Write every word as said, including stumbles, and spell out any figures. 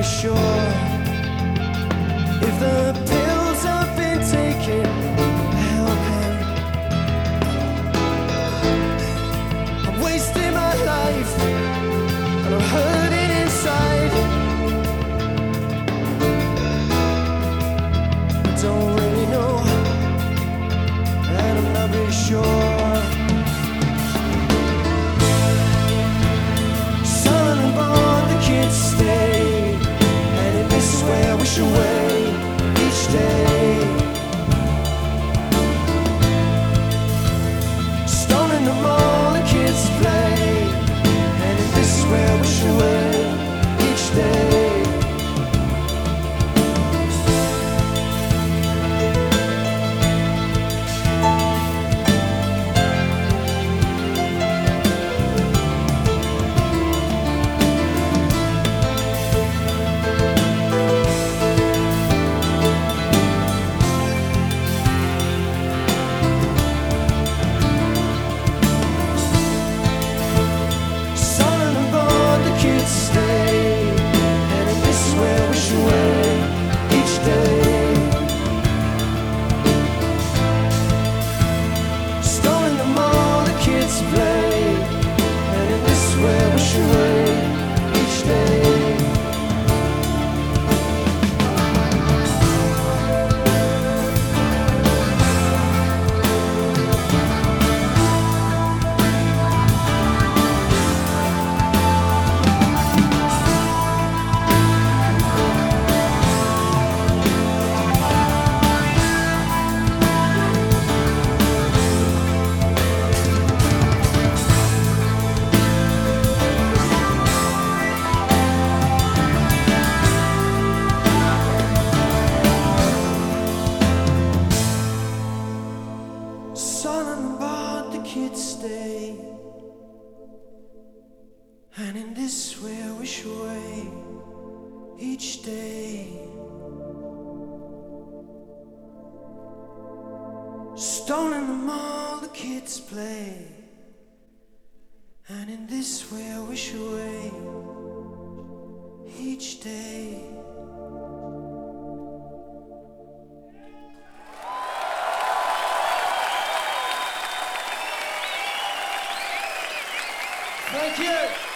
sure if the pills I've been taking are helping. I'm wasting my life and I'm hurting inside. I don't really know, and I'm not really sure. Stay, and in this way I wish away each day. Stoning them all the kids play, and in this way I wish away each day. Stay, and in this way I wish away each day. Stoning them all the kids play, and in this way I wish away each day. Thank you.